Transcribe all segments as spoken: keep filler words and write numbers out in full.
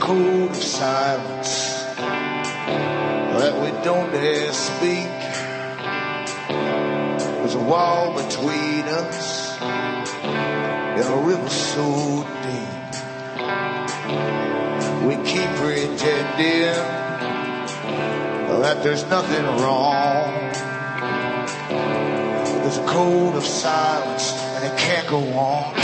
code of silence that we don't dare speak. There's a wall between us and a river so deep. We keep pretending that there's nothing wrong. There's a code of silence and it can't go on.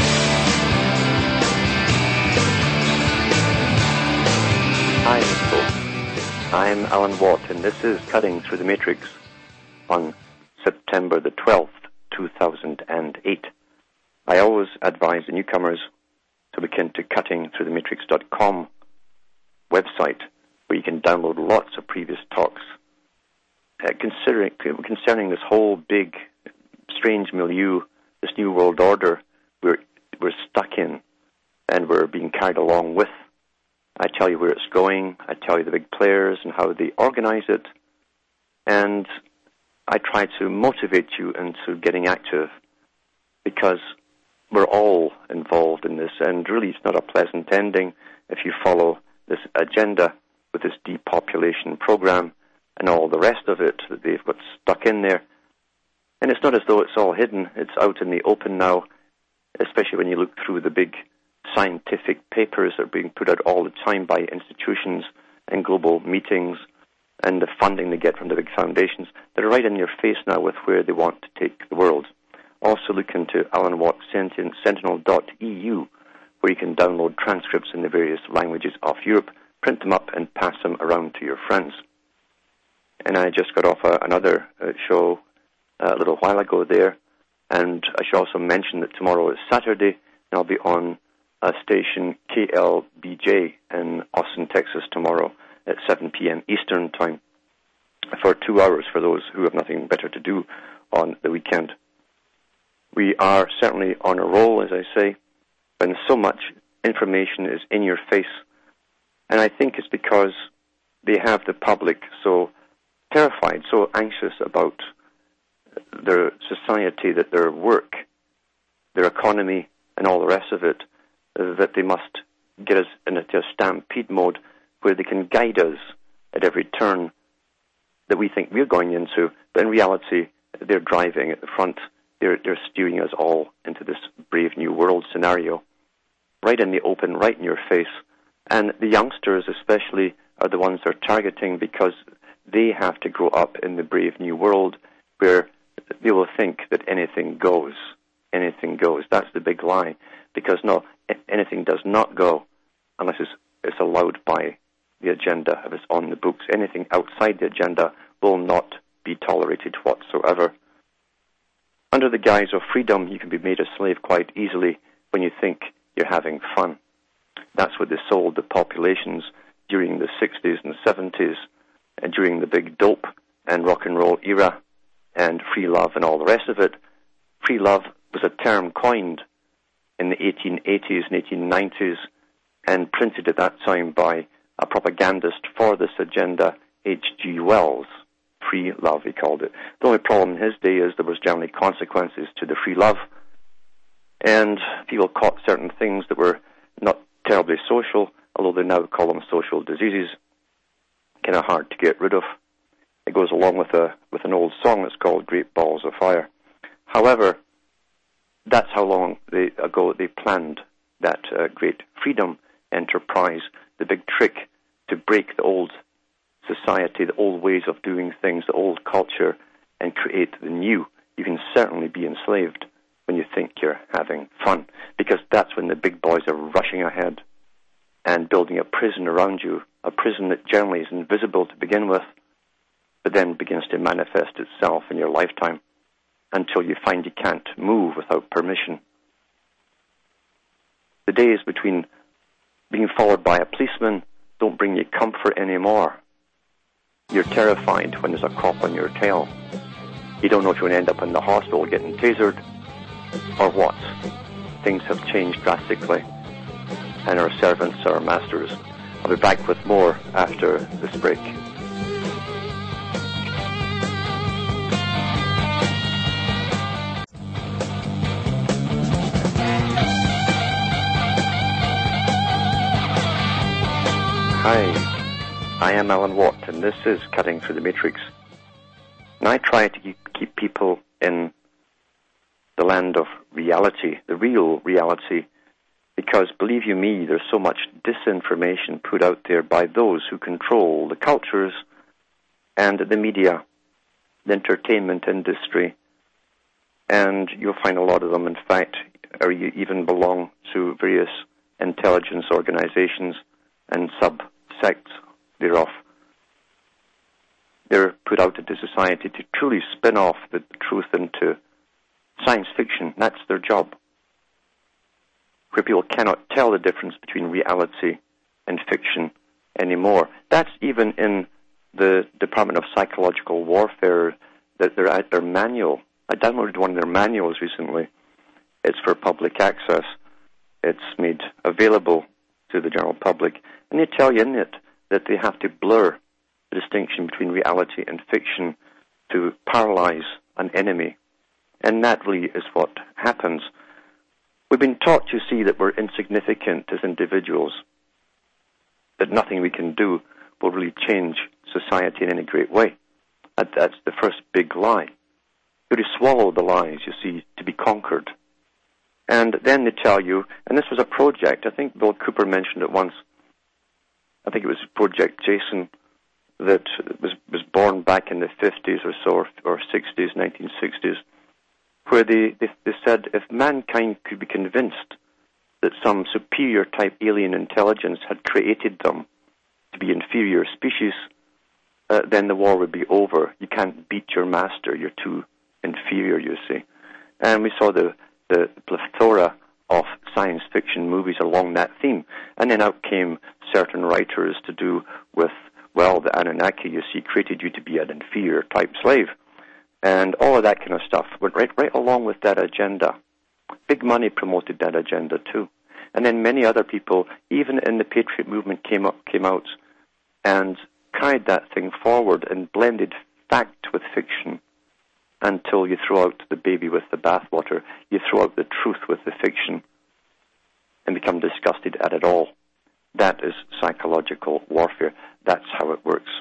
Hi, folks. I'm Alan Watt, and this is Cutting Through the Matrix on September the twelfth, two thousand eight. I always advise the newcomers to look into cutting through the matrix dot com website, where you can download lots of previous talks uh, considering, concerning this whole big, strange milieu, this new world order we're, we're stuck in and we're being carried along with. I tell you where it's going, I tell you the big players and how they organize it, and I try to motivate you into getting active, because we're all involved in this, and really it's not a pleasant ending if you follow this agenda with this depopulation program and all the rest of it that they've got stuck in there. And it's not as though it's all hidden, it's out in the open now, especially when you look through the big scientific papers that are being put out all the time by institutions and global meetings, and the funding they get from the big foundations that are right in your face now with where they want to take the world. Also look into Alan Watt Sentinel dot E U, where you can download transcripts in the various languages of Europe, print them up and pass them around to your friends. And I just got off a, another uh, show uh, a little while ago there, and I should also mention that tomorrow is Saturday, and I'll be on a station K L B J in Austin, Texas tomorrow at seven p.m. Eastern Time for two hours for those who have nothing better to do on the weekend. We are certainly on a roll, as I say, and so much information is in your face, and I think it's because they have the public so terrified, so anxious about their society, that their work, their economy, and all the rest of it, that they must get us into a stampede mode where they can guide us at every turn that we think we're going into, but in reality, they're driving at the front. They're, they're steering us all into this brave new world scenario, right in the open, right in your face. And the youngsters especially are the ones they're targeting, because they have to grow up in the brave new world where they will think that anything goes. Anything goes. That's the big lie. Because no, anything does not go unless it's, it's allowed by the agenda, if it's on the books. Anything outside the agenda will not be tolerated whatsoever. Under the guise of freedom, you can be made a slave quite easily when you think you're having fun. That's what they sold the populations during the sixties and seventies, and during the big dope and rock and roll era, and free love and all the rest of it. Free love was a term coined in the eighteen eighties and eighteen nineties and printed at that time by a propagandist for this agenda, H G Wells. Free love, he called it. The only problem in his day is there was generally consequences to the free love, and people caught certain things that were not terribly social, although they now call them social diseases, kind of hard to get rid of. It goes along with a with an old song that's called Great Balls of Fire. However, that's how long they, ago they planned that uh, great freedom enterprise, the big trick to break the old society, the old ways of doing things, the old culture, and create the new. You can certainly be enslaved when you think you're having fun, because that's when the big boys are rushing ahead and building a prison around you, a prison that generally is invisible to begin with, but then begins to manifest itself in your lifetime, until you find you can't move without permission. The days between being followed by a policeman don't bring you comfort anymore. You're terrified when there's a cop on your tail. You don't know if you're going to end up in the hospital getting tasered or what. Things have changed drastically, and our servants are our masters. I'll be back with more after this break. Hi, I am Alan Watt, and this is Cutting Through the Matrix. And I try to keep, keep people in the land of reality, the real reality, because, believe you me, there's so much disinformation put out there by those who control the cultures and the media, the entertainment industry, and you'll find a lot of them, in fact, or you even belong to various intelligence organizations and sub-sects thereof. They're put out into society to truly spin off the truth into science fiction. That's their job. Where people cannot tell the difference between reality and fiction anymore. That's even in the Department of Psychological Warfare, that they're at their manual. I downloaded one of their manuals recently. It's for public access. It's made available to the general public. And they tell you in it that they have to blur the distinction between reality and fiction to paralyze an enemy. And that really is what happens. We've been taught to see that we're insignificant as individuals, that nothing we can do will really change society in any great way. And that's the first big lie. You have to swallow the lies, you see, to be conquered. And then they tell you, and this was a project, I think Bill Cooper mentioned it once, I think it was Project Jason, that was, was born back in the fifties or so, or, or sixties, nineteen sixties, where they, they, they said if mankind could be convinced that some superior type alien intelligence had created them to be inferior species, uh, then the war would be over. You can't beat your master. You're too inferior, you see. And we saw the, the plethora of science fiction movies along that theme. And then out came certain writers to do with, well, the Anunnaki, you see, created you to be an inferior type slave. And all of that kind of stuff went right, right along with that agenda. Big money promoted that agenda too. And then many other people, even in the Patriot movement, came up, came out and carried that thing forward and blended fact with fiction until you throw out the baby with the bathwater. You throw out the truth with the fiction and become disgusted at it all. That is psychological warfare. That's how it works.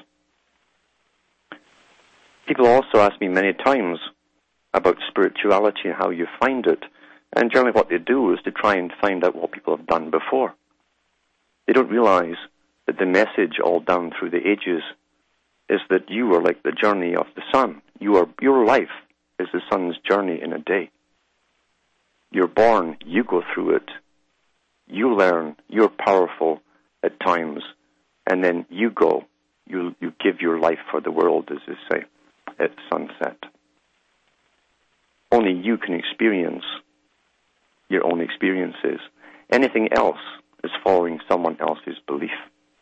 People also ask me many times about spirituality and how you find it. And generally what they do is to try and find out what people have done before. They don't realize that the message all down through the ages is that you are like the journey of the sun. You are, your life is the sun's journey in a day. You're born, you go through it, you learn, you're powerful at times, and then you go, you, you give your life for the world, as they say, at sunset. Only you can experience your own experiences. Anything else is following someone else's belief.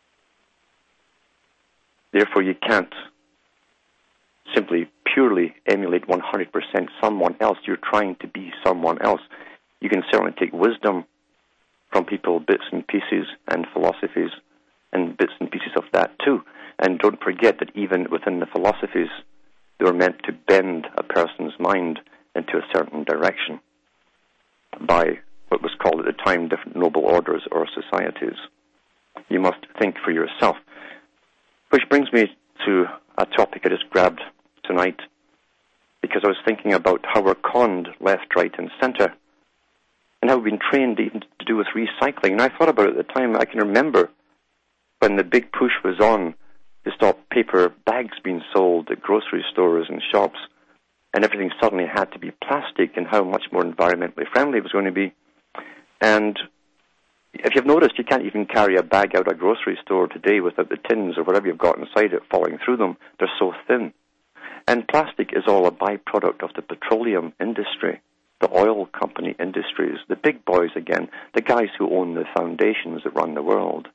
Therefore, you can't simply purely emulate one hundred percent someone else. You're trying to be someone else. You can certainly take wisdom from people, bits and pieces, and philosophies, and bits and pieces of that too. And don't forget that even within the philosophies, they were meant to bend a person's mind into a certain direction by what was called at the time different noble orders or societies. You must think for yourself. Which brings me to a topic I just grabbed tonight, because I was thinking about how we're conned left, right, and center, and how we've been trained even to do with recycling. And I thought about it at the time. I can remember when the big push was on to stop paper bags being sold at grocery stores and shops, and everything suddenly had to be plastic, and how much more environmentally friendly it was going to be. And if you've noticed, you can't even carry a bag out of a grocery store today without the tins or whatever you've got inside it falling through them. They're so thin. And plastic is all a byproduct of the petroleum industry, the oil company industries, the big boys again, the guys who own the foundations that run the world.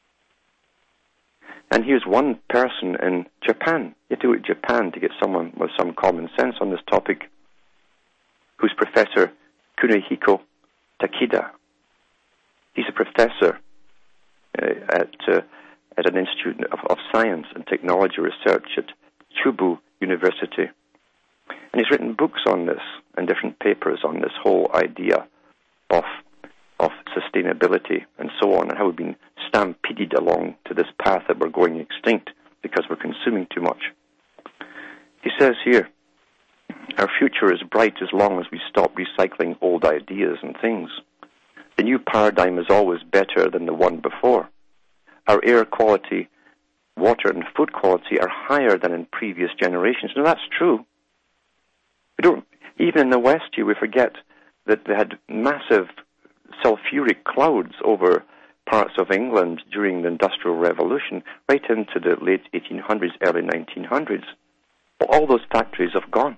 And here's one person in Japan. You have to go to Japan to get someone with some common sense on this topic, who's Professor Kunihiko Takeda. He's a professor uh, at uh, at an Institute of, of Science and Technology Research at Chubu University. And he's written books on this and different papers on this whole idea of of sustainability and so on, and how we've been stampeded along to this path that we're going extinct because we're consuming too much. He says here, our future is bright as long as we stop recycling old ideas and things. The new paradigm is always better than the one before. Our air quality, water and food quality are higher than in previous generations. Now that's true. We don't, even in the West here, we forget that they had massive sulfuric clouds over parts of England during the Industrial Revolution, right into the late eighteen hundreds, early nineteen hundreds. Well, all those factories have gone.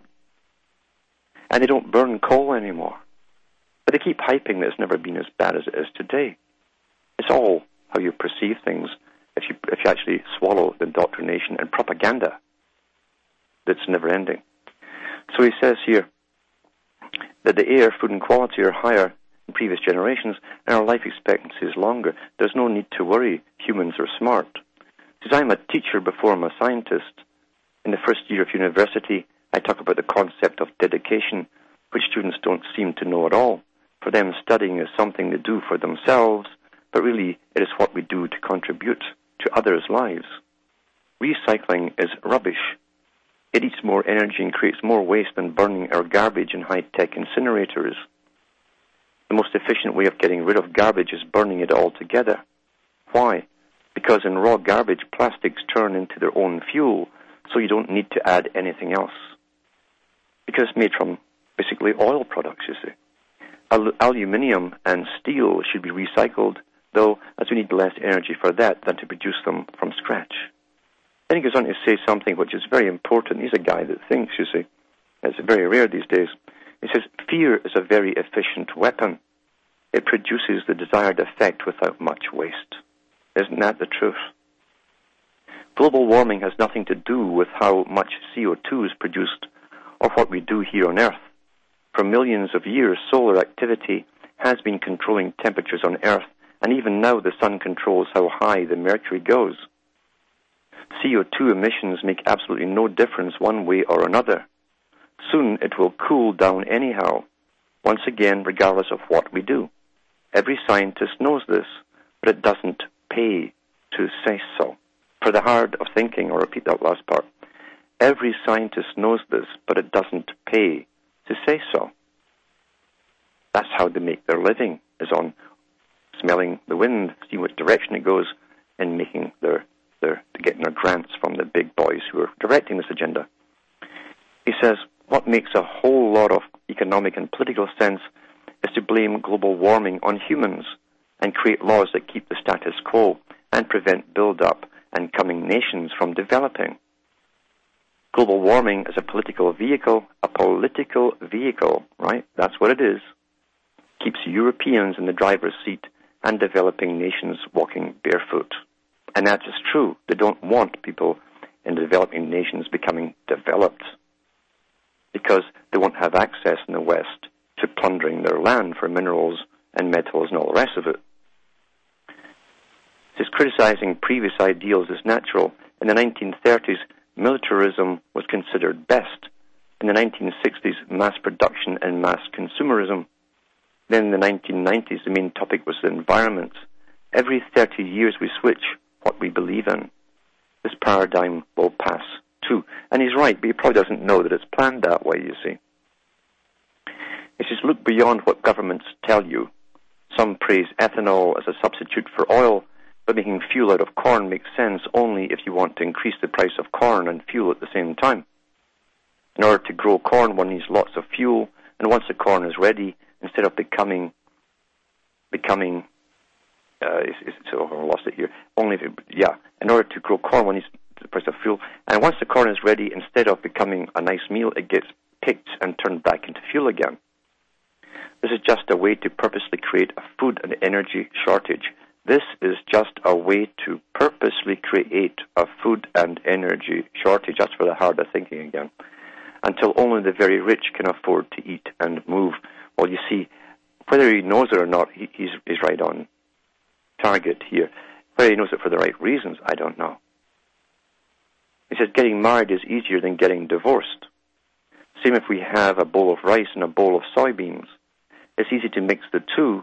And they don't burn coal anymore. But they keep hyping that it's never been as bad as it is today. It's all how you perceive things if you if you actually swallow the indoctrination and propaganda that's never ending. So he says here that the air, food and quality are higher in previous generations and our life expectancy is longer. There's no need to worry. Humans are smart. He says, I'm a teacher before I'm a scientist. In the first year of university, I talk about the concept of dedication, which students don't seem to know at all. For them, studying is something they do for themselves, but really it is what we do to contribute to others' lives. Recycling is rubbish. It eats more energy and creates more waste than burning our garbage in high-tech incinerators. The most efficient way of getting rid of garbage is burning it all together. Why? Because in raw garbage, plastics turn into their own fuel, so you don't need to add anything else. Because it's made from basically oil products, you see. Al- aluminium and steel should be recycled, though as we need less energy for that than to produce them from scratch. Then he goes on to say something which is very important. He's a guy that thinks, you see. It's very rare these days. He says, fear is a very efficient weapon. It produces the desired effect without much waste. Isn't that the truth? Global warming has nothing to do with how much C O two is produced or what we do here on Earth. For millions of years, solar activity has been controlling temperatures on Earth, and even now the sun controls how high the mercury goes. C O two emissions make absolutely no difference one way or another. Soon it will cool down anyhow, once again, regardless of what we do. Every scientist knows this, but it doesn't pay to say so. For the hard of thinking, I'll repeat that last part. Every scientist knows this, but it doesn't pay to say so. That's how they make their living, is on smelling the wind, seeing what direction it goes, and making their, their getting their grants from the big boys who are directing this agenda. He says, what makes a whole lot of economic and political sense is to blame global warming on humans and create laws that keep the status quo and prevent build-up and coming nations from developing. Global warming is a political vehicle, a political vehicle, right? That's what it is. Keeps Europeans in the driver's seat and developing nations walking barefoot. And that is true. They don't want people in the developing nations becoming developed because they won't have access in the West to plundering their land for minerals and metals and all the rest of it. This criticizing previous ideals is natural. In the nineteen thirties, militarism was considered best. In the nineteen sixties, mass production and mass consumerism. Then in the nineteen nineties, the main topic was the environment. Every thirty years we switch what we believe in. This paradigm will pass too. And he's right, but he probably doesn't know that it's planned that way, you see. He says, look beyond what governments tell you. Some praise ethanol as a substitute for oil, but making fuel out of corn makes sense only if you want to increase the price of corn and fuel at the same time. In order to grow corn, one needs lots of fuel, and once the corn is ready, instead of becoming, becoming, uh, it's, it's, oh, I lost it here. Only if it, yeah, in order to grow corn, one needs the price of fuel, and once the corn is ready, instead of becoming a nice meal, it gets picked and turned back into fuel again. This is just a way to purposely create a food and energy shortage. This is just a way to purposely create a food and energy shortage. That's for the harder thinking again. Until only the very rich can afford to eat and move. Well, you see, whether he knows it or not, he, he's, he's right on target here. Whether he knows it for the right reasons, I don't know. He says getting married is easier than getting divorced. Same if we have a bowl of rice and a bowl of soybeans. It's easy to mix the two,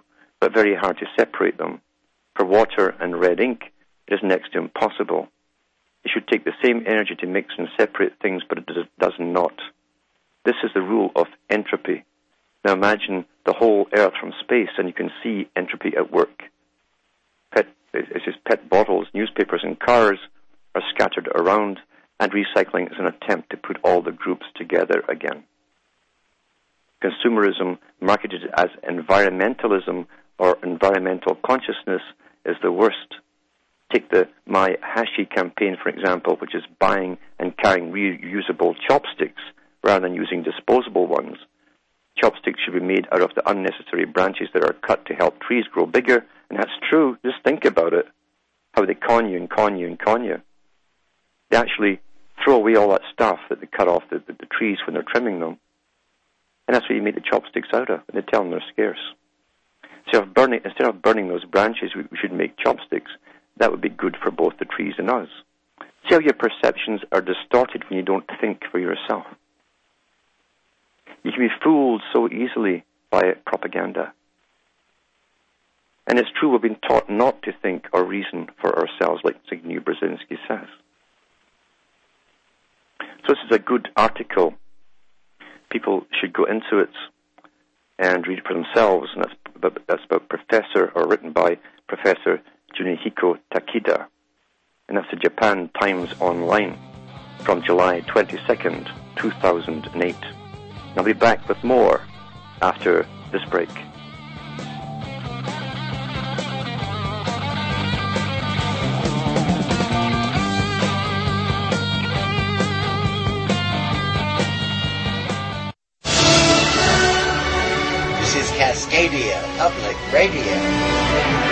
but very hard to separate them. For water and red ink, it is next to impossible. It should take the same energy to mix and separate things, but it does not. This is the rule of entropy. Now imagine the whole Earth from space, and you can see entropy at work. Pet, it's just pet bottles, newspapers, and cars are scattered around, and recycling is an attempt to put all the groups together again. Consumerism, marketed as environmentalism or environmental consciousness, is the worst. Take the My Hashi campaign, for example, which is buying and carrying reusable chopsticks rather than using disposable ones. Chopsticks should be made out of the unnecessary branches that are cut to help trees grow bigger, and that's true. Just think about it, how they con you and con you and con you. They actually throw away all that stuff that they cut off the, the, the trees when they're trimming them, and that's what you make the chopsticks out of, and they tell them they're scarce. So of burning, instead of burning those branches, we, we should make chopsticks. That would be good for both the trees and us. See how your perceptions are distorted when you don't think for yourself. You can be fooled so easily by propaganda. And it's true, we've been taught not to think or reason for ourselves, like Zbigniew Brzezinski says. So this is a good article. People should go into it and read it for themselves. And that's about, that's about Professor, or written by Professor Junihiko Takeda. And that's the Japan Times Online from July twenty-second, two thousand eight. I'll be back with more after this break. This is Cascadia Public Radio.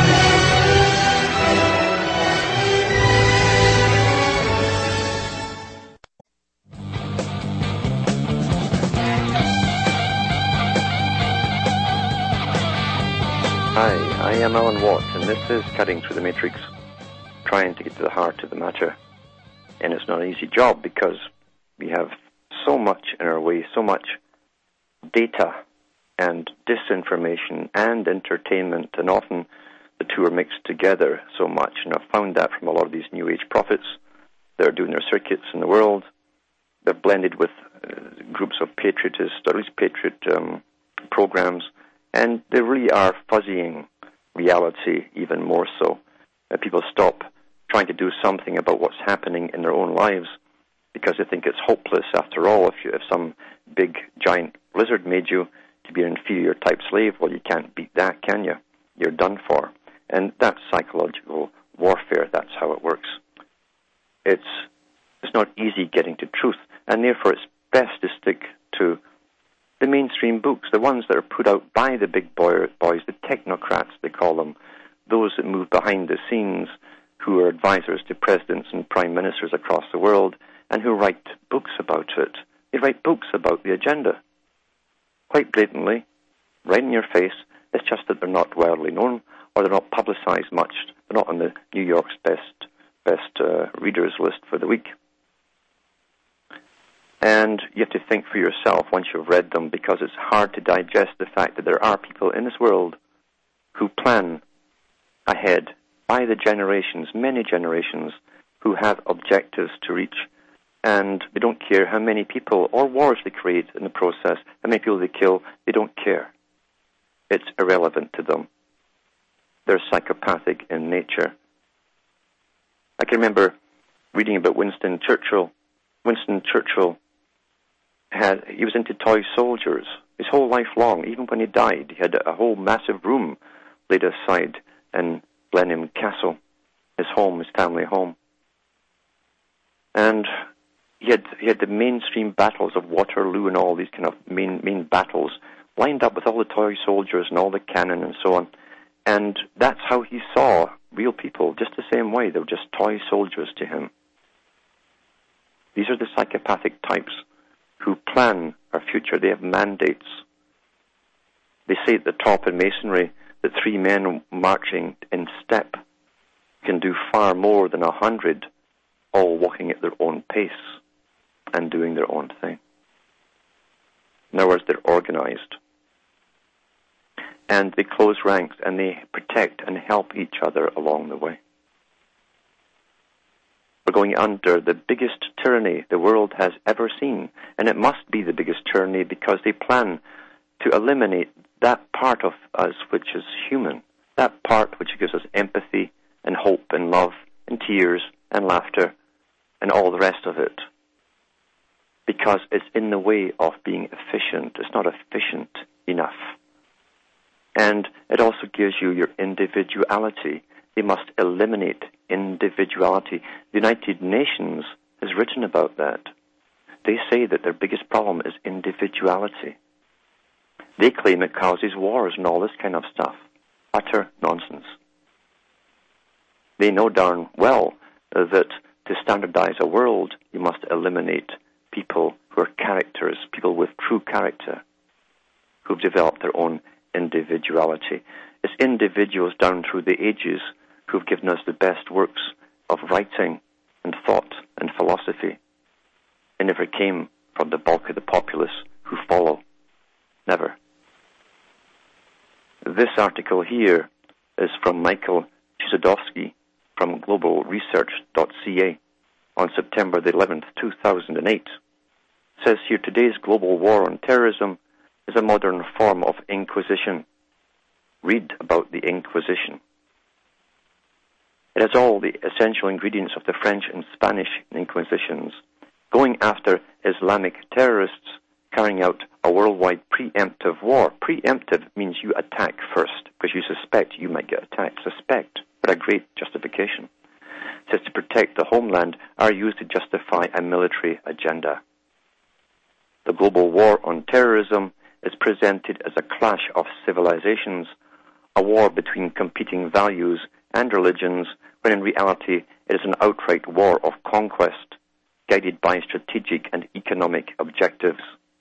Hi, I am Alan Watt, and this is Cutting Through the Matrix, trying to get to the heart of the matter. And it's not an easy job because we have so much in our way, so much data and disinformation and entertainment, and often the two are mixed together so much. And I've found that from a lot of these New Age prophets that are doing their circuits in the world. They're blended with uh, groups of patriotists, or at least patriot um, programs, and they really are fuzzying reality even more so. Uh, people stop trying to do something about what's happening in their own lives because they think it's hopeless. After all, if, you, if some big, giant lizard made you to be an inferior type slave, well, you can't beat that, can you? You're done for. And that's psychological warfare. That's how it works. It's, it's not easy getting to truth, and therefore it's best to stick to the mainstream books, the ones that are put out by the big boy, boys, the technocrats, they call them, those that move behind the scenes, who are advisors to presidents and prime ministers across the world, and who write books about it. They write books about the agenda, quite blatantly, right in your face. It's just that they're not widely known, or they're not publicized much. They're not on the New York's best best uh, readers list for the week. And you have to think for yourself once you've read them, because it's hard to digest the fact that there are people in this world who plan ahead by the generations, many generations, who have objectives to reach. And they don't care how many people or wars they create in the process, how many people they kill. They don't care. It's irrelevant to them. They're psychopathic in nature. I can remember reading about Winston Churchill. Winston Churchill had, he was into toy soldiers his whole life long. Even when he died, he had a whole massive room laid aside in Blenheim Castle, his home, his family home. And he had he had the mainstream battles of Waterloo and all these kind of main main battles lined up with all the toy soldiers and all the cannon and so on. And that's how he saw real people, just the same way. They were just toy soldiers to him. These are the psychopathic types who plan our future. They have mandates. They say at the top in Masonry that three men marching in step can do far more than a hundred, all walking at their own pace and doing their own thing. In other words, they're organized. and they close ranks, and they protect and help each other along the way. We're going under the biggest tyranny the world has ever seen, and it must be the biggest tyranny because they plan to eliminate that part of us which is human, that part which gives us empathy and hope and love and tears and laughter and all the rest of it, because it's in the way of being efficient. It's not efficient enough. And it also gives you your individuality. They must eliminate individuality. The United Nations has written about that. They say that their biggest problem is individuality. They claim it causes wars and all this kind of stuff. Utter nonsense. They know darn well uh, that to standardize a world, you must eliminate people who are characters, people with true character, who've developed their own individuality. It's individuals down through the ages who've given us the best works of writing and thought and philosophy. It never came from the bulk of the populace who follow. Never. This article here is from Michael Chudovsky from global research dot c a on September the eleventh, two thousand eight. It says here, today's global war on terrorism is a modern form of Inquisition. Read about the Inquisition. It has all the essential ingredients of the French and Spanish Inquisitions, going after Islamic terrorists, carrying out a worldwide preemptive war. Preemptive means you attack first, because you suspect you might get attacked. Suspect, but a great justification. It says to protect the homeland are used to justify a military agenda. The global war on terrorism is presented as a clash of civilizations, a war between competing values and religions, when in reality it is an outright war of conquest, guided by strategic and economic objectives.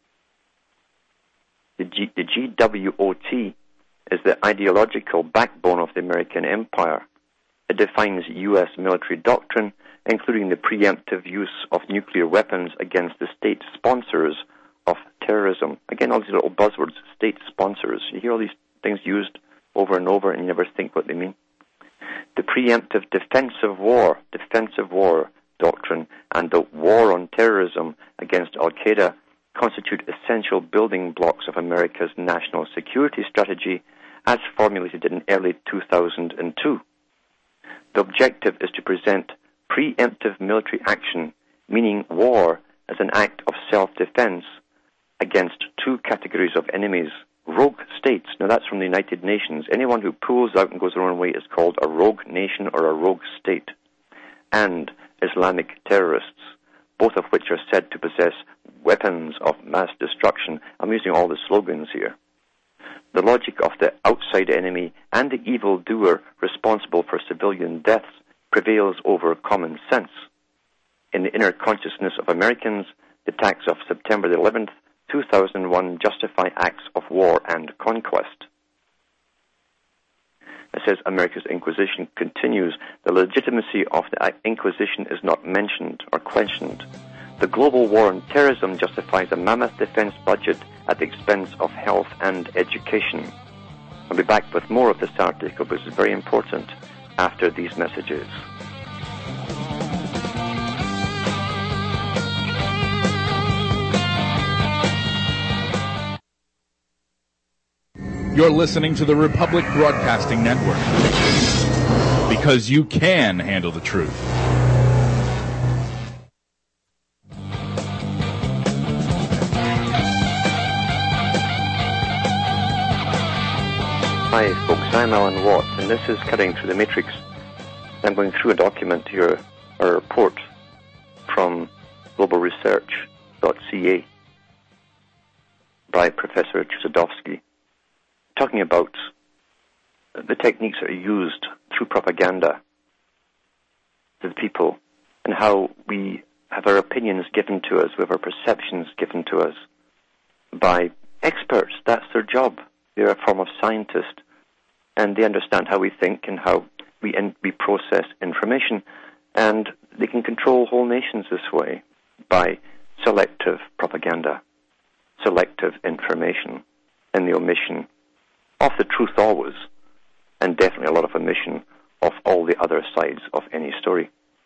The, G, the G W O T is the ideological backbone of the American empire. It defines U S military doctrine, including the preemptive use of nuclear weapons against the state sponsors of terrorism. Again, all these little buzzwords, state sponsors. You hear all these things used over and over, and you never think what they mean. The preemptive defensive war, defensive war doctrine, and the war on terrorism against Al-Qaeda constitute essential building blocks of America's national security strategy as formulated in early two thousand two. The objective is to present preemptive military action, meaning war, as an act of self-defense against two categories of enemies. Rogue states, now that's from the United Nations. Anyone who pulls out and goes their own way is called a rogue nation or a rogue state. And Islamic terrorists, both of which are said to possess weapons of mass destruction. I'm using all the slogans here. The logic of the outside enemy and the evildoer responsible for civilian deaths prevails over common sense. In the inner consciousness of Americans, the attacks of September the eleventh, two thousand one justify acts of war and conquest. It says America's Inquisition continues. The legitimacy of the Inquisition is not mentioned or questioned. The global war on terrorism justifies a mammoth defense budget at the expense of health and education. I'll be back with more of this article, which is very important, after these messages. You're listening to the Republic Broadcasting Network, because you can handle the truth. Hi folks, I'm Alan Watt, and this is Cutting Through the Matrix. I'm going through a document here, a report from global research dot c a by Professor Chudovsky, talking about the techniques that are used through propaganda to the people and how we have our opinions given to us, we have our perceptions given to us by experts. That's their job. They're a form of scientist, and they understand how we think and how we in, we process information, and they can control whole nations this way by selective propaganda, selective information, and the omission of the truth always, and definitely a lot of omission of all the other sides of any story.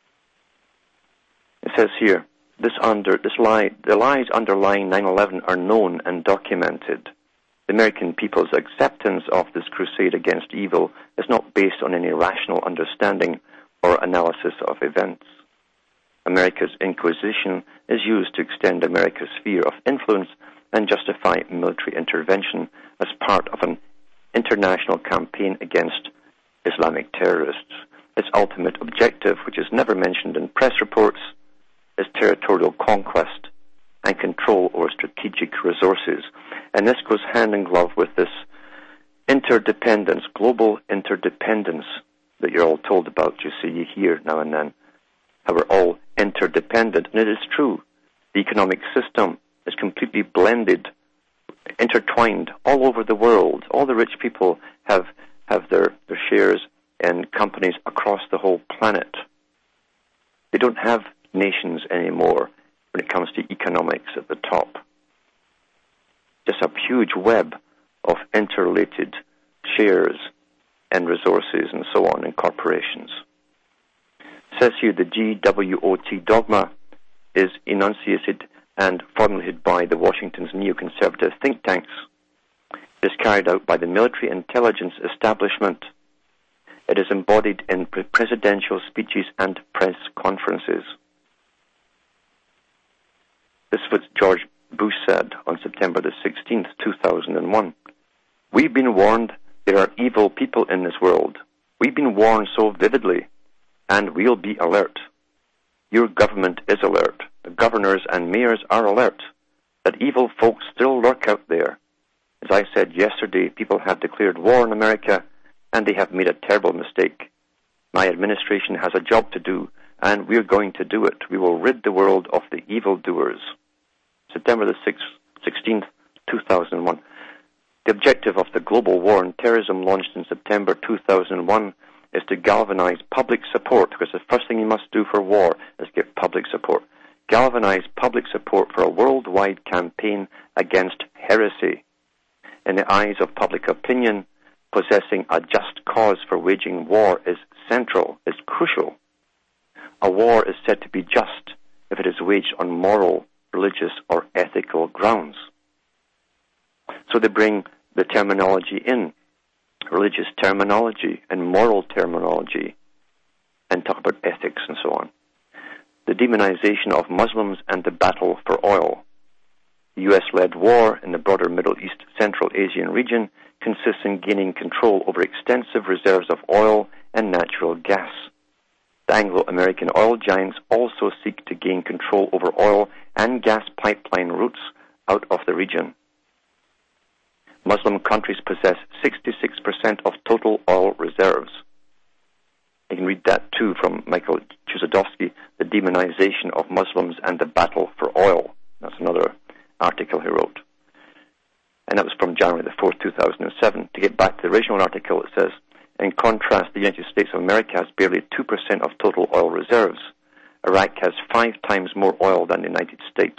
It says here, this under this lie, the lies underlying nine eleven are known and documented. The American people's acceptance of this crusade against evil is not based on any rational understanding or analysis of events. America's Inquisition is used to extend America's sphere of influence and justify military intervention as part of an international campaign against Islamic terrorists. Its ultimate objective, which is never mentioned in press reports, is territorial conquest and control over strategic resources. And this goes hand in glove with this interdependence, global interdependence that you're all told about. You see, you hear now and then how we're all interdependent. And it is true. The economic system is completely blended, intertwined all over the world. All the rich people have, have their, their shares in companies across the whole planet. They don't have nations anymore when it comes to economics at the top. Just a huge web of interrelated shares and resources and so on in corporations. It says here the G W O T dogma is enunciated and formulated by the Washington's neoconservative think tanks. It is carried out by the military intelligence establishment. It is embodied in presidential speeches and press conferences. This is what George Bush said on September the sixteenth, two thousand one. We've been warned there are evil people in this world. We've been warned so vividly, and we'll be alert. Your government is alert. The governors and mayors are alert that evil folks still lurk out there. As I said yesterday, people have declared war on America, and they have made a terrible mistake. My administration has a job to do, and we're going to do it. We will rid the world of the evildoers. September the sixteenth, two thousand one. The objective of the global war on terrorism launched in September two thousand one is to galvanize public support, because the first thing you must do for war is get public support. Galvanize public support for a worldwide campaign against heresy. In the eyes of public opinion, possessing a just cause for waging war is central, is crucial. A war is said to be just if it is waged on moral, religious, or ethical grounds. So they bring the terminology in, religious terminology and moral terminology, and talk about ethics and so on. The demonization of Muslims and the battle for oil. The U S-led war in the broader Middle East Central Asian region consists in gaining control over extensive reserves of oil and natural gas. The Anglo-American oil giants also seek to gain control over oil and gas pipeline routes out of the region. Muslim countries possess sixty-six percent of total oil reserves. You can read that too from Michael Chuzadovsky, The Demonization of Muslims and the Battle for Oil. That's another article he wrote. And that was from January the fourth, two thousand seven. To get back to the original article, it says, in contrast, the United States of America has barely two percent of total oil reserves. Iraq has five times more oil than the United States.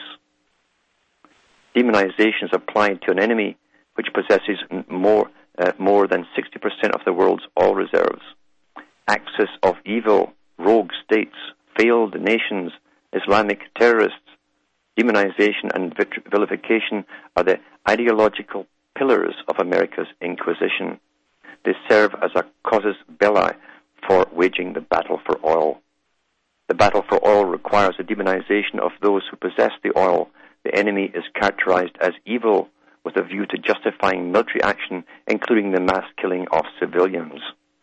Demonization is applied to an enemy which possesses more, uh, more than sixty percent of the world's oil reserves. Axis of evil, rogue states, failed nations, Islamic terrorists, demonization and vilification are the ideological pillars of America's Inquisition. They serve as a casus belli for waging the battle for oil. The battle for oil requires the demonization of those who possess the oil. The enemy is characterized as evil with a view to justifying military action, including the mass killing of civilians.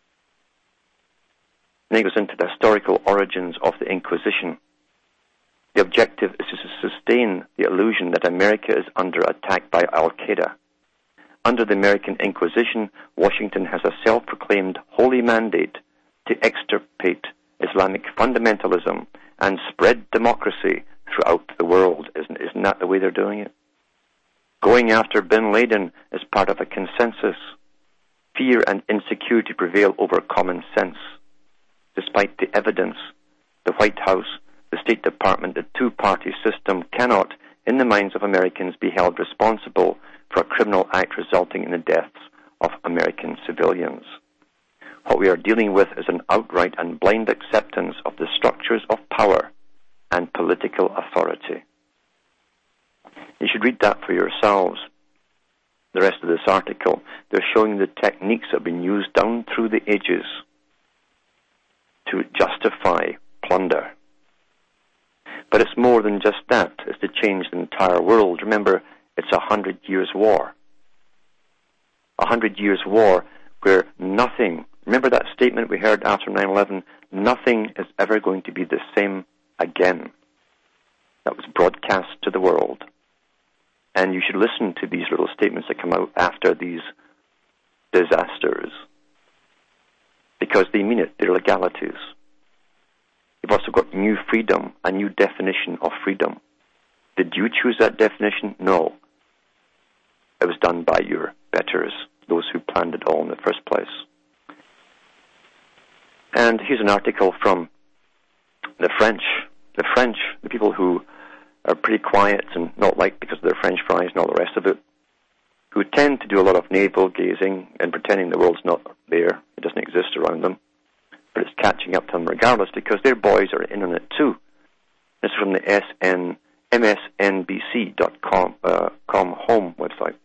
And he goes into the historical origins of the Inquisition. The objective is to sustain the illusion that America is under attack by Al-Qaeda. Under the American Inquisition, Washington has a self-proclaimed holy mandate to extirpate Islamic fundamentalism and spread democracy throughout the world. Isn't, isn't that the way they're doing it? Going after bin Laden is part of a consensus. Fear and insecurity prevail over common sense. Despite the evidence, the White House, the State Department, the two-party system cannot, in the minds of Americans, be held responsible for a criminal act resulting in the deaths of American civilians. What we are dealing with is an outright and blind acceptance of the structures of power and political authority. You should read that for yourselves. The rest of this article, they're showing the techniques that have been used down through the ages to justify plunder. But it's more than just that. It's to change the entire world. Remember, it's a hundred years war. A hundred years war where nothing, remember that statement we heard after nine eleven, nothing is ever going to be the same again. That was broadcast to the world. And you should listen to these little statements that come out after these disasters, because they mean it. They're legalities. You've also got new freedom, a new definition of freedom. Did you choose that definition? No. It was done by your betters, those who planned it all in the first place. And here's an article from the French. The French, the people who are pretty quiet and not liked because of their French fries and all the rest of it, who tend to do a lot of navel gazing and pretending the world's not there, it doesn't exist around them, but it's catching up to them regardless because their boys are in on it too. This is from the S N, M S N B C dot com uh, com home website.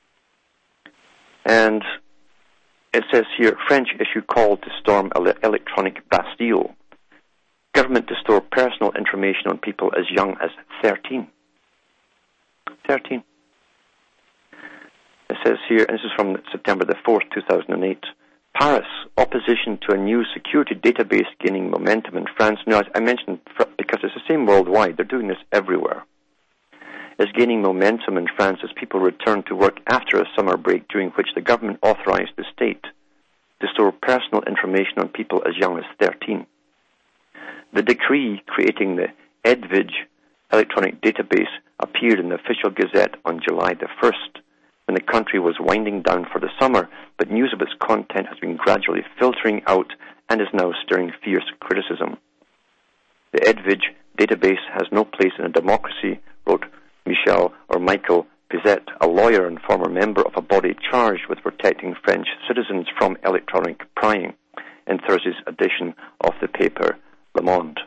And it says here, French issue call to storm ele- electronic Bastille. Government to store personal information on people as young as thirteen. thirteen. It says here, and this is from September the fourth, two thousand eight, Paris, opposition to a new security database gaining momentum in France. Now, I mentioned, because it's the same worldwide, they're doing this everywhere. Is gaining momentum in France as people return to work after a summer break during which the government authorized the state to store personal information on people as young as thirteen. The decree creating the Edvige electronic database appeared in the official gazette on July the first, when the country was winding down for the summer, but news of its content has been gradually filtering out and is now stirring fierce criticism. The Edvige database has no place in a democracy, wrote Michel or Michael Pizet, a lawyer and former member of a body charged with protecting French citizens from electronic prying, in Thursday's edition of the paper Le Monde.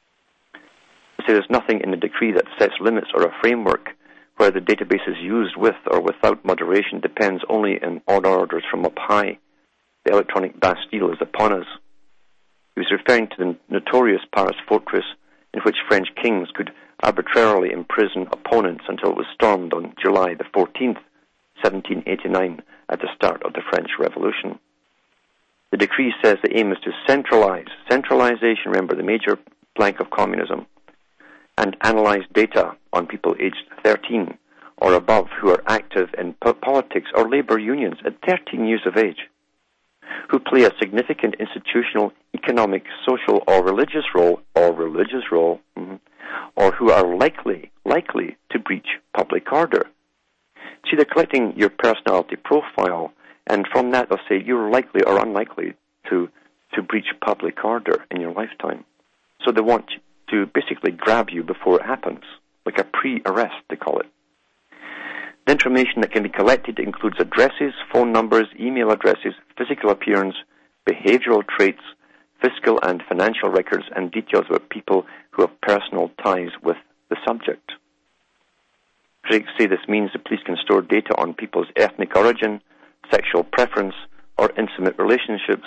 They say there's nothing in the decree that sets limits or a framework where the database is used with or without moderation depends only on orders from up high. The electronic Bastille is upon us. He was referring to the notorious Paris fortress in which French kings could arbitrarily imprison opponents until it was stormed on July the fourteenth, seventeen eighty-nine, at the start of the French Revolution. The decree says the aim is to centralize, centralization, remember, the major plank of communism, and analyze data on people aged thirteen or above who are active in po- politics or labor unions at thirteen years of age, who play a significant institutional, economic, social, or religious role, or religious role, mm-hmm, or who are likely, likely to breach public order. See, they're collecting your personality profile, and from that they'll say you're likely or unlikely to, to breach public order in your lifetime. So they want to basically grab you before it happens, like a pre-arrest, they call it. The information that can be collected includes addresses, phone numbers, email addresses, physical appearance, behavioral traits, fiscal and financial records, and details about people who have personal ties with the subject. Critics say this means the police can store data on people's ethnic origin, sexual preference, or intimate relationships.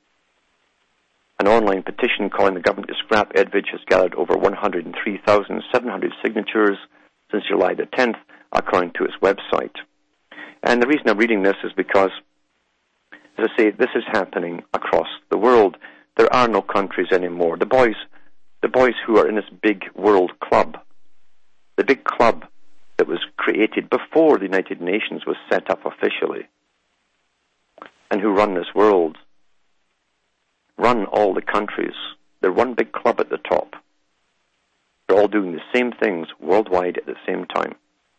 An online petition calling the government to scrap Edvige has gathered over one hundred three thousand seven hundred signatures since July the tenth, according to its website. And the reason I'm reading this is because, as I say, this is happening across the world. There are no countries anymore. The boys, the boys who are in this big world club, the big club that was created before the United Nations was set up officially, and who run this world, run all the countries. They're one big club at the top. They're all doing the same things worldwide at the same time.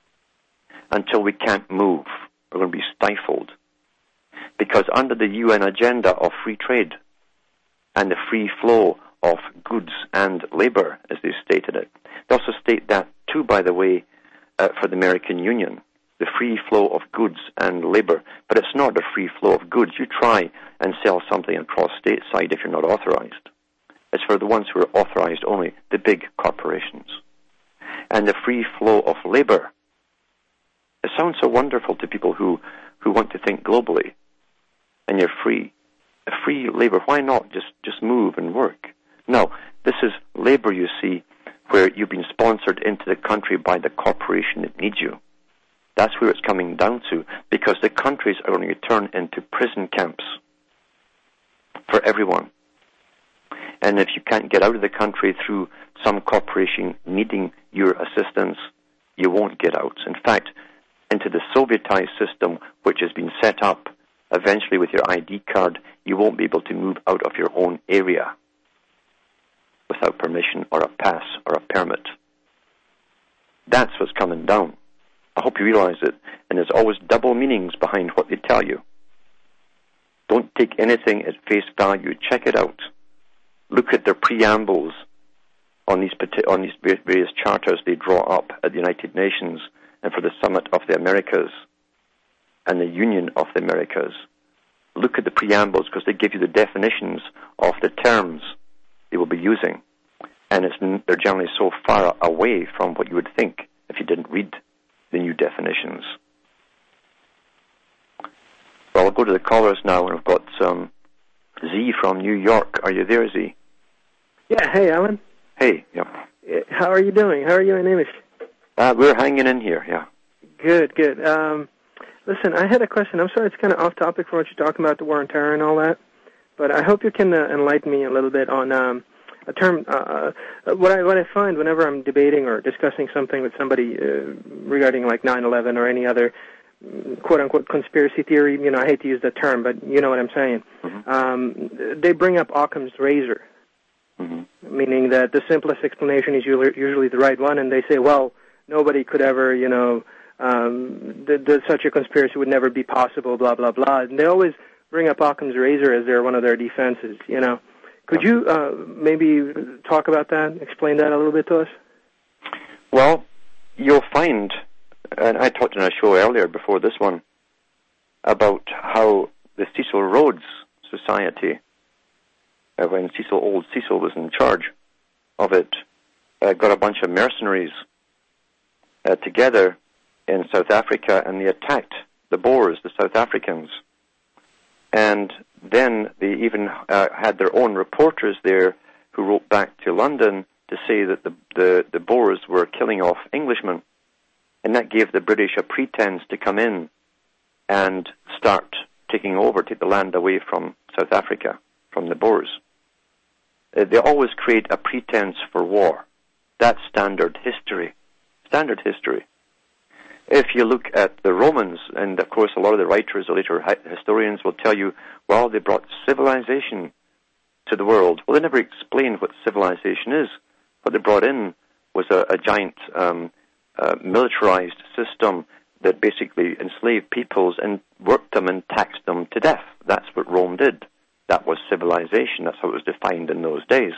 Until we can't move, we're going to be stifled. Because under the U N agenda of free trade and the free flow of goods and labor, as they stated it, they also state that too, by the way, uh, for the American Union. the free flow of goods and labor, but it's not a free flow of goods. You try and sell something across stateside if you're not authorized. It's for the ones who are authorized only, the big corporations. And the free flow of labor. It sounds so wonderful to people who, who want to think globally. And you're free. A free labor, why not just, just move and work? No, this is labor, you see, where you've been sponsored into the country by the corporation that needs you. That's where it's coming down to, because the countries are going to turn into prison camps for everyone. And if you can't get out of the country through some corporation needing your assistance, you won't get out. In fact, into the Sovietized system, which has been set up, eventually with your I D card, you won't be able to move out of your own area without permission or a pass or a permit. That's what's coming down. I hope you realize it. And there's always double meanings behind what they tell you. Don't take anything at face value. Check it out. Look at their preambles on these on these various charters they draw up at the United Nations and for the Summit of the Americas and the Union of the Americas. Look at the preambles because they give you the definitions of the terms they will be using. And it's, they're generally so far away from what you would think if you didn't read the new definitions. Well, I'll go to the callers now, and I've got um, Z from New York. Are you there, Z? Yeah, hey, Alan. Hey, yeah. How are you doing? How are you in English? Uh, we're hanging in here, yeah. Good, good. Um, listen, I had a question. I'm sorry it's kind of off topic from what you're talking about, the war on terror and all that, but I hope you can uh, enlighten me a little bit on um, a term. Uh, what I what I find whenever I'm debating or discussing something with somebody uh, regarding like nine eleven or any other quote-unquote conspiracy theory, you know, I hate to use that term, but you know what I'm saying. Mm-hmm. Um, they bring up Occam's razor, mm-hmm. meaning that the simplest explanation is usually, usually the right one, and they say, well, nobody could ever, you know, um, the, the, such a conspiracy would never be possible, blah, blah, blah. And they always bring up Occam's razor as their one of their defenses, you know. Could you uh, maybe talk about that, explain that a little bit to us? Well, you'll find, and I talked in a show earlier before this one, about how the Cecil Rhodes Society, uh, when Cecil, old Cecil was in charge of it, uh, got a bunch of mercenaries uh, together in South Africa, and they attacked the Boers, the South Africans. And then they even uh, had their own reporters there who wrote back to London to say that the, the, the Boers were killing off Englishmen. And that gave the British a pretense to come in and start taking over, take the land away from South Africa, from the Boers. Uh, they always create a pretense for war. That's standard history. Standard history. If you look at the Romans, and of course a lot of the writers, the later historians will tell you, well, they brought civilization to the world. Well, they never explained what civilization is. What they brought in was a, a giant um, uh, militarized system that basically enslaved peoples and worked them and taxed them to death. That's what Rome did. That was civilization. That's how it was defined in those days.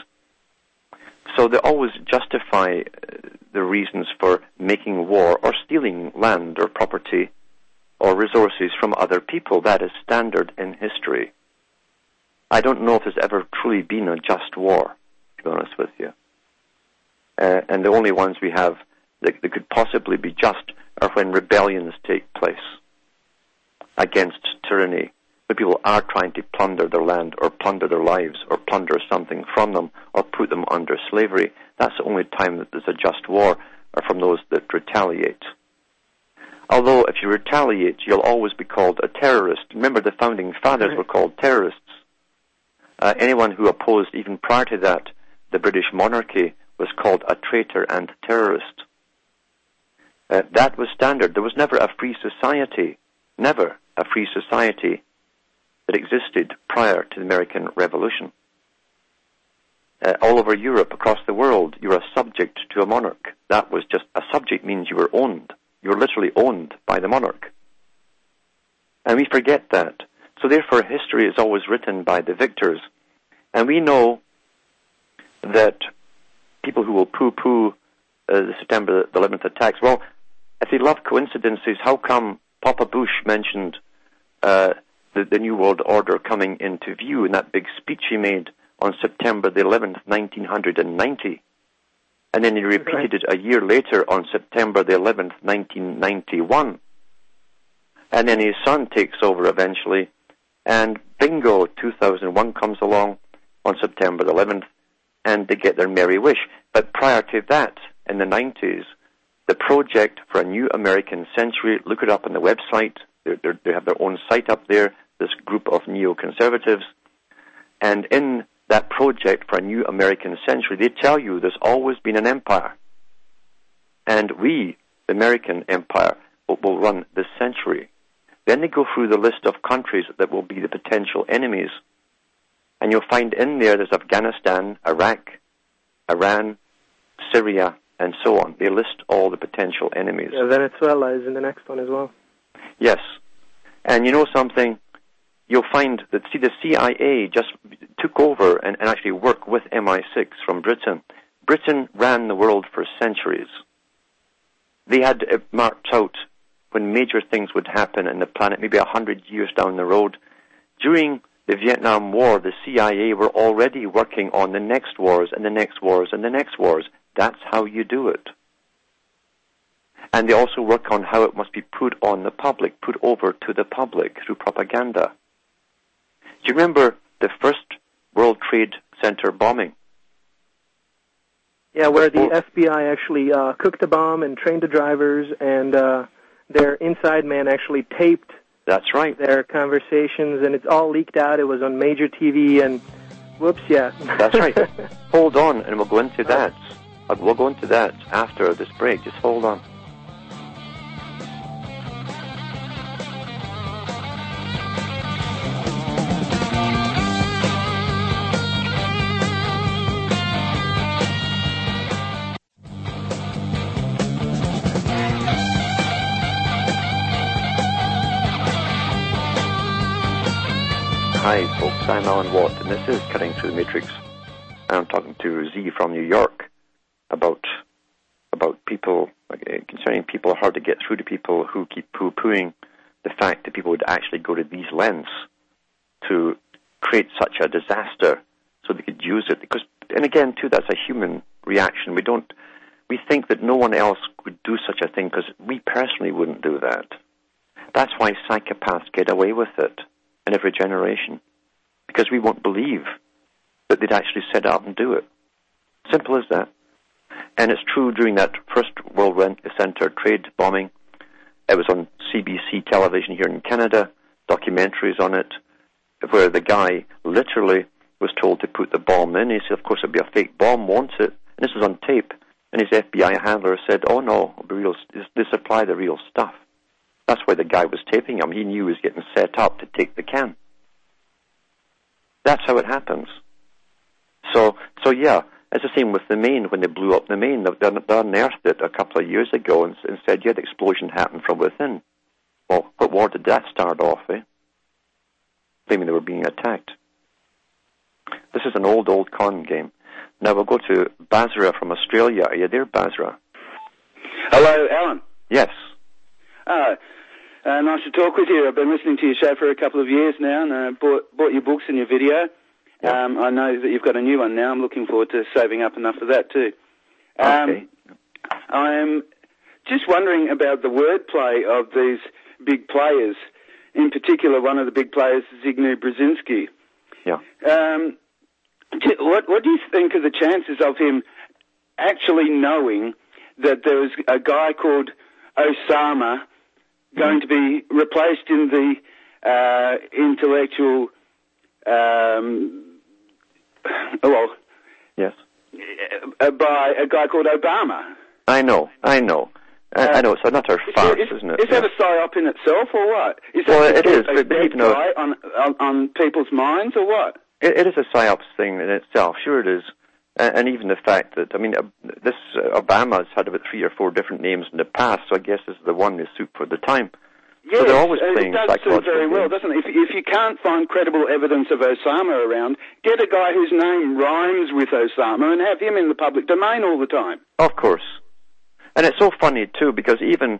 So they always justify the reasons for making war or stealing land or property or resources from other people. That is standard in history. I don't know if there's ever truly been a just war, to be honest with you. Uh, and the only ones we have that, that could possibly be just are when rebellions take place against tyranny, where people are trying to plunder their land or plunder their lives or plunder something from them or put them under slavery. That's the only time that there's a just war, or from those that retaliate. Although if you retaliate, you'll always be called a terrorist. Remember, the founding fathers were called terrorists. Uh, anyone who opposed, even prior to that, the British monarchy was called a traitor and terrorist. Uh, that was standard. There was never a free society, never a free society that existed prior to the American Revolution. Uh, all over Europe, across the world, you were a subject to a monarch. That was just, a subject means you were owned. You were literally owned by the monarch. And we forget that. So therefore, history is always written by the victors. And we know that people who will poo-poo uh, the September the eleventh attacks, well, if they love coincidences, how come Papa Bush mentioned uh, the, the New World Order coming into view in that big speech he made on September the eleventh, nineteen ninety? And then he repeated it a year later on September the eleventh, nineteen ninety-one. And then his son takes over eventually, and bingo, two thousand one comes along on September the eleventh, and they get their merry wish. But prior to that, in the nineties, the Project for a New American Century, look it up on the website, they're, they're, they have their own site up there, this group of neoconservatives, and in that Project for a New American Century, they tell you there's always been an empire, and we, the American empire, will, will run this century. Then they go through the list of countries that will be the potential enemies, and you'll find in there there's Afghanistan, Iraq, Iran, Syria, and so on. They list all the potential enemies. Yeah, Venezuela is in the next one as well. Yes. And you know something? You'll find that, see, the C I A just took over and, and actually worked with M I six from Britain. Britain ran the world for centuries. They had it marked out when major things would happen in the planet, maybe a hundred years down the road. During the Vietnam War, the C I A were already working on the next wars and the next wars and the next wars. That's how you do it. And they also work on how it must be put on the public, put over to the public through propaganda. Do you remember the first World Trade Center bombing? Yeah, where the F B I actually uh, cooked the bomb and trained the drivers, and uh, their inside man actually taped That's right. their conversations, and it's all leaked out. It was on major T V, and whoops, yeah. That's right. Hold on, and we'll go into that. We'll go into that after this break. Just hold on. Hi, folks. I'm Alan Watt, and this is Cutting Through the Matrix. I'm talking to Z from New York about about people, uh, concerning people, hard to get through to people who keep poo-pooing the fact that people would actually go to these lengths to create such a disaster so they could use it. Because, and again, too, that's a human reaction. We don't, we think that no one else would do such a thing because we personally wouldn't do that. That's why psychopaths get away with it in every generation, because we won't believe that they'd actually set out and do it. Simple as that. And it's true during that first World Center trade bombing. It was on C B C television here in Canada, documentaries on it, where the guy literally was told to put the bomb in. He said, of course, it'll be a fake bomb, won't it? And this was on tape. And his F B I handler said, oh, no, it'll be real, they supply the real stuff. That's why the guy was taping him. He knew he was getting set up to take the can. That's how it happens. So, so yeah, it's the same with the Maine. When they blew up the Maine, they, they unearthed it a couple of years ago and, and said, yeah, the explosion happened from within. Well, what war did that start off, eh? Claiming they were being attacked. This is an old, old con game. Now we'll go to Basra from Australia. Are you there, Basra? Hello, Alan. Yes. Uh, uh, nice to talk with you. I've been listening to your show for a couple of years now, and uh, bought, bought your books and your video. Yeah. Um, I know that you've got a new one now. I'm looking forward to saving up enough for that too. Um, okay. I'm just wondering about the wordplay of these big players. In particular, one of the big players, Zbigniew Brzezinski. Yeah. Um, what, what do you think of the chances of him actually knowing that there was a guy called Osama going to be replaced in the uh, intellectual, um, well, yes, uh, by a guy called Obama? I know, I know. I, Uh, I know, it's another farce, is, isn't it? Is that yeah. a psyop in itself, or what? Is that Well, it a, is, a but dead even though- guy on, on, on people's minds, or what? It, it is a psyops thing in itself, sure it is. And, and even the fact that, I mean, uh, this uh, Obama's had about three or four different names in the past, so I guess this is the one they suit for the time. Yes, so they're always it playing does psychological suit very well, games. doesn't it? If, if you can't find credible evidence of Osama around, get a guy whose name rhymes with Osama and have him in the public domain all the time. Of course. And it's so funny, too, because even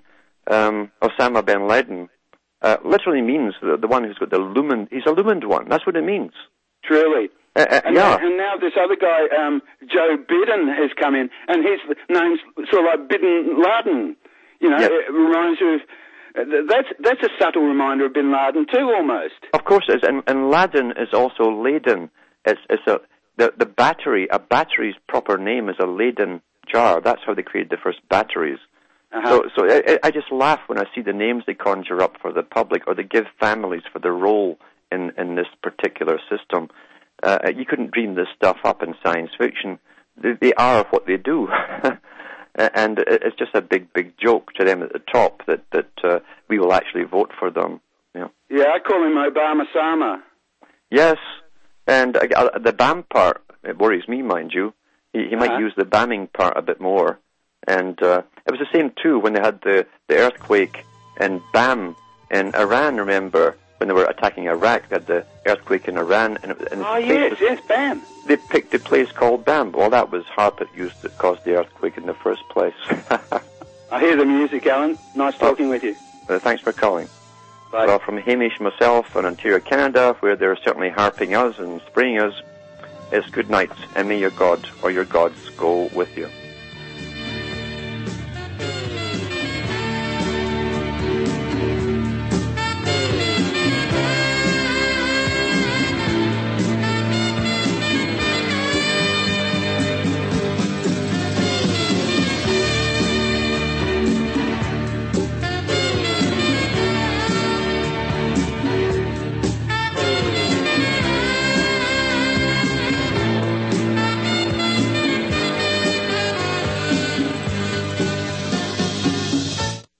um, Osama bin Laden, uh, literally means the, the one who's got the illumined, he's illumined one. That's what it means. Truly. Uh, uh, and, yeah. and now this other guy, um, Joe Biden, has come in, and his name's sort of like Bin Laden. You know, Yes. it reminds you of, uh, that's, that's a subtle reminder of Bin Laden too, almost. Of course it is, and, and Laden is also Laden. It's, it's a, the, the battery, a battery's proper name is a Leyden jar. That's how they created the first batteries. Uh-huh. So, so I, I just laugh when I see the names they conjure up for the public, or they give families for their role in, in this particular system. Uh, you couldn't dream this stuff up in science fiction. They, they are what they do. And it's just a big, big joke to them at the top that, that uh, we will actually vote for them. You know. Yeah, I call him Obama-sama. Yes, and uh, the BAM part, it worries me, mind you. He, he might Uh-huh. use the BAMing part a bit more. And uh, it was the same, too, when they had the, the earthquake in BAM in Iran, remember? When they were attacking Iraq, they had the earthquake in Iran. And, it, and Oh, the place yes, was, yes, BAM. They picked a place called BAM. Well, that was HAARP that used that caused the earthquake in the first place. I hear the music, Alan. Nice talking with you. Uh, thanks for calling. Bye. Well, from Hamish, myself, in Ontario, Canada, where they're certainly harping us and spraying us, it's good night, and may your God or your gods go with you.